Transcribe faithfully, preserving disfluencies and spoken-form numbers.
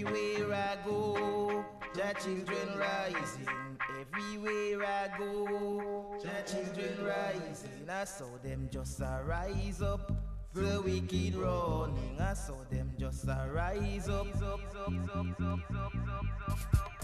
Everywhere I go, the children rising. Everywhere I go, the children rising. I saw them just a rise up. The wicked running. I saw them just a rise up.